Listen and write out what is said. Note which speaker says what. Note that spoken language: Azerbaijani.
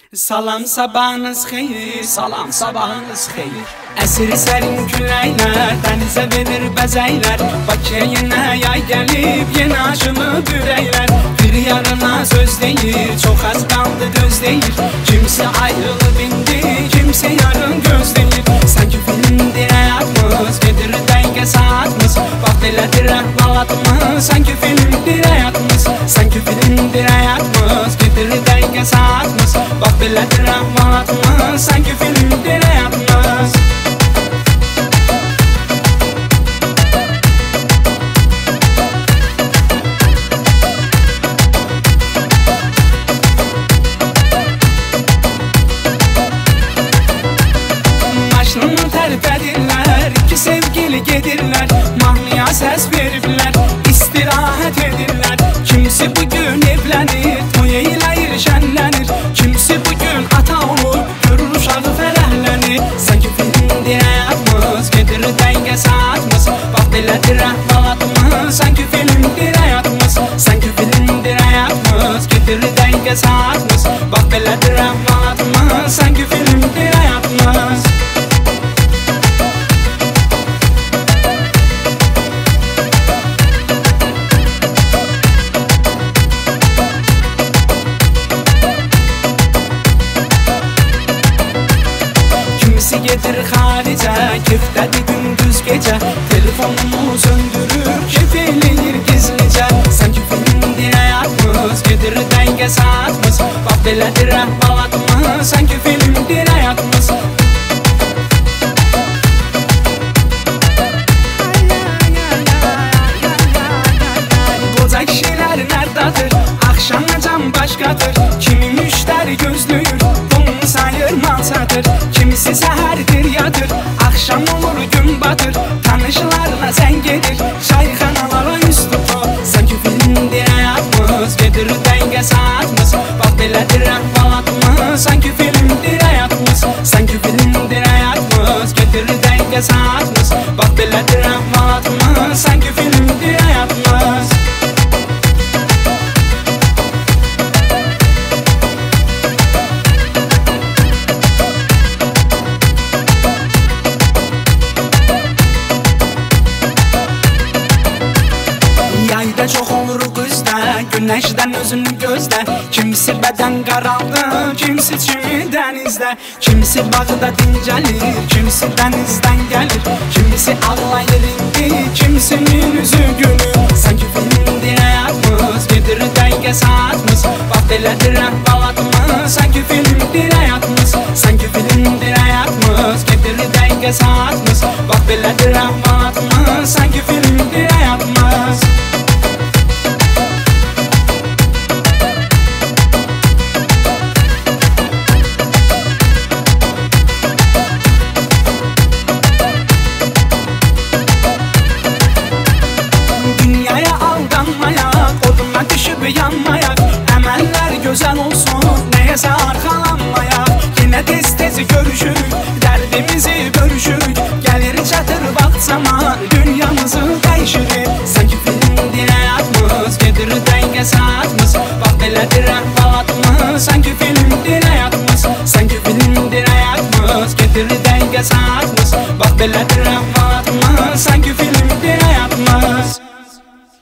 Speaker 1: Salam sabahınız xeyir, salam sabahınız xeyir. Əsir sərin küləklər, dənizə verir bəzəklər. Bakıya yenə yay gəlib, yenə aşınıb ürəklər. Bir yarına söz deyir, çox az qaldı gözləyir. Kimsə ayrılıb indi, kimsə yarın gözləyir. Sanki filmdir həyatımız, gedir dəqiqə saatımız. Bax belədir əhvalatımız, sanki filmdir həyatımız. Sanki filmdir həyatımız, gedir dəqiqə saatımız. Bax belədir əhvalatımız, sanki filmdir həyatımız. Maşını tərk edirlər, iki sevgili gedirlər. Mahnıya səs veriblər, istirahət edirlər. Kimisi bugün evlənir, toy eləyir, şənlənir. Kimisi bugün ata olur, görür uşağı fərəhlənir. Sanki filmdir həyatımız, gedir dəqiqə saatımız. Bax belədir əhvalatımız, sanki filmdir həyatımız. Sanki filmdir həyatımız, gedir dəqiqə saatımız. Bax belədir əhvalatımız, sanki filmdir həyatımız. Kimisi gedir xaricə, kefdədir gündüz gecə. Telefonumu söndürür, kef eləyir gizlicə. Sanki filmdir həyatımız, gedir dəqiqə saatımız. Bax belədir əhvalatımız, sanki filmdir həyatımız. Qoca kişilər nərdadır, axşamacan başqadır. Kimi müştəri gözləyir, bunu sayır mal satır. Kimisi səhərdir yadır, axşam olur gün batır. Tanışlarına zəng gedir, çayxanalara üz tutur. Sanki filmdir həyatımız, gedir dəqiqə saatımız. Bax belədir əhvalatımız, sanki filmdir həyatımız. Sanki filmdir həyatımız, gedir dəqiqə saatımız. Bax belədir əhvalatımız, sanki filmdir həyatımız. Yayda çox olur qızda, günəşdən özünü gözlə. Kimisi bədən qaraldı, kimisi çimi dənizdə. Kimisi bağda dincəlir, kimisi dənizdən gəlir. Kimisi ağlayır indi, kimisinin üzü gülür. Sanki filmdir həyatımız, gedir dəqiqə saatımız. Bax belədir əhvalatımız, sanki filmdir həyatımız. Sanki filmdir həyatımız, gedir dəqiqə saatımız. Bax belədir əhvalatımız, sanki filmdir həyatımız. Yanmayaq, əməllər gözəl olsun, nəyəsə arxalanmayaq. Yenə tez-tez görüşürük, dərdimizi bölüşürük.